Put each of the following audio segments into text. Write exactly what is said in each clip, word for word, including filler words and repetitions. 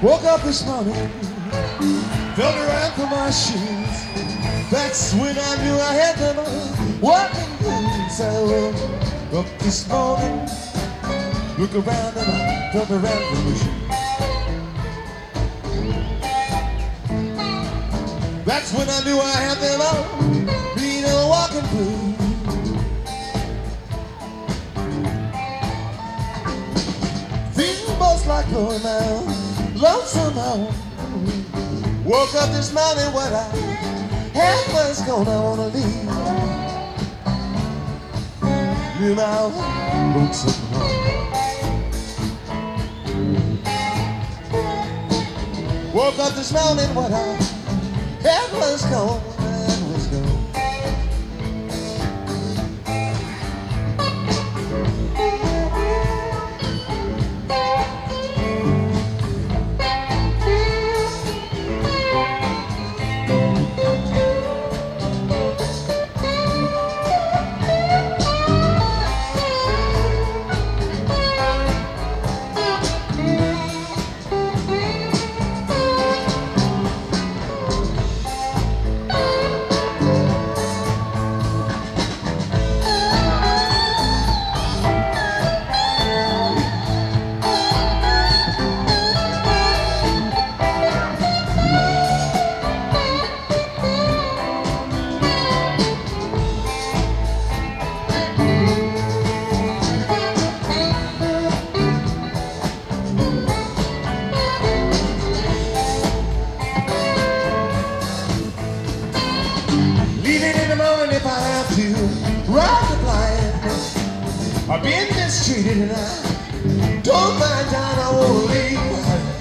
Woke up this morning, felt around for my shoes. That's when I knew I had them on. Walking blues. I woke up this morning, look around and I felt around for my shoes. That's when I knew I had them on, being a walking blues. Feeling most like going out, lonesome home. Woke up this morning when I had was gonna wanna leave. Knew my lonesome home. Woke up this morning when I had was gone, had was gone. If I have to ride the blind, I've been mistreated and I don't mind dying. I won't leave.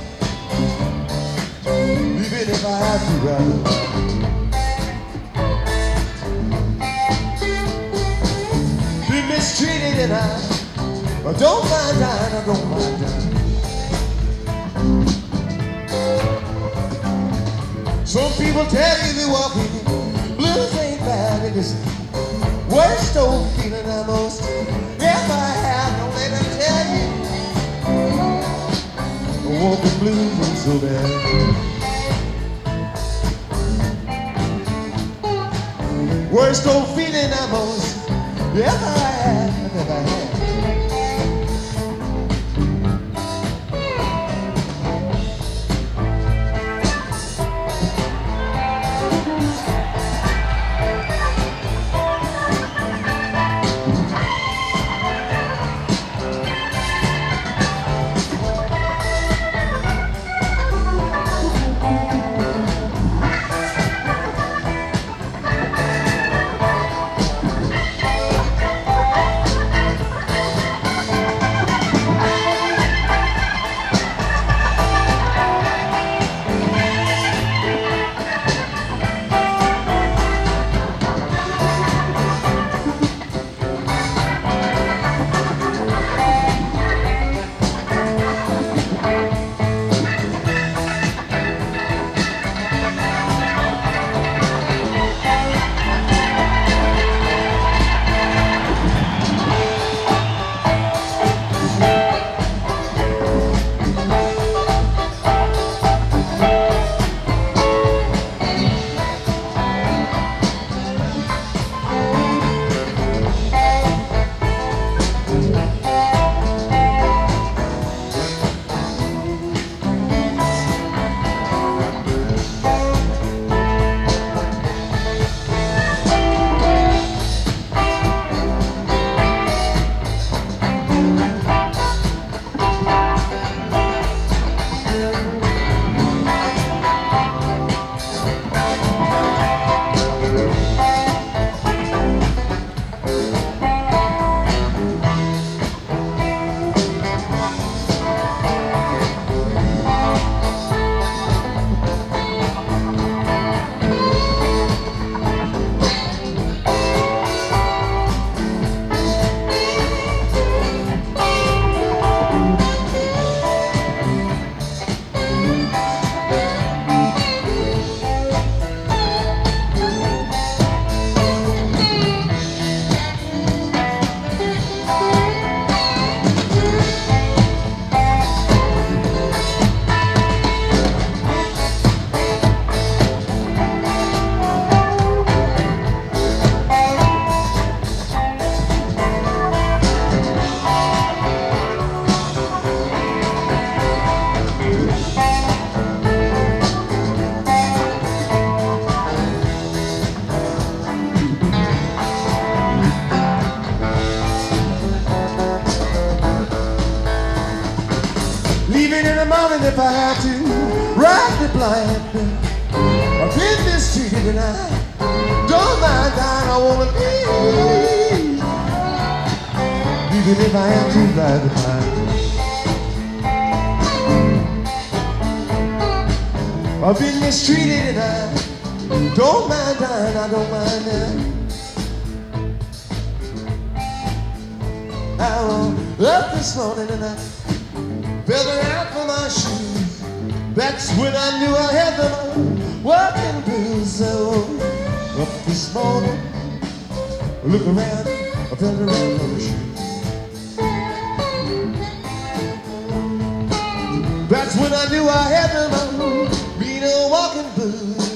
Even if I have to ride. Been mistreated and I, I don't mind dying. I don't mind dying. Some people tell you they're walking blues ain't bad, it is worst old feeling I most ever had. Don't let them tell you the walking blues ain't so bad. Worst old feeling I most ever had, ever had. morning if I have to ride the blind. I've been mistreated and I don't mind dying. I wanna leave, even if I have to ride the blind. I've been mistreated and I don't mind dying. I don't mind dying. I woke up this morning and I felt around for my shoes. That's when I knew I had them walking blues. I woke up this morning, look around, I felt around for my shoes. That's when I knew I had them being a walking blues.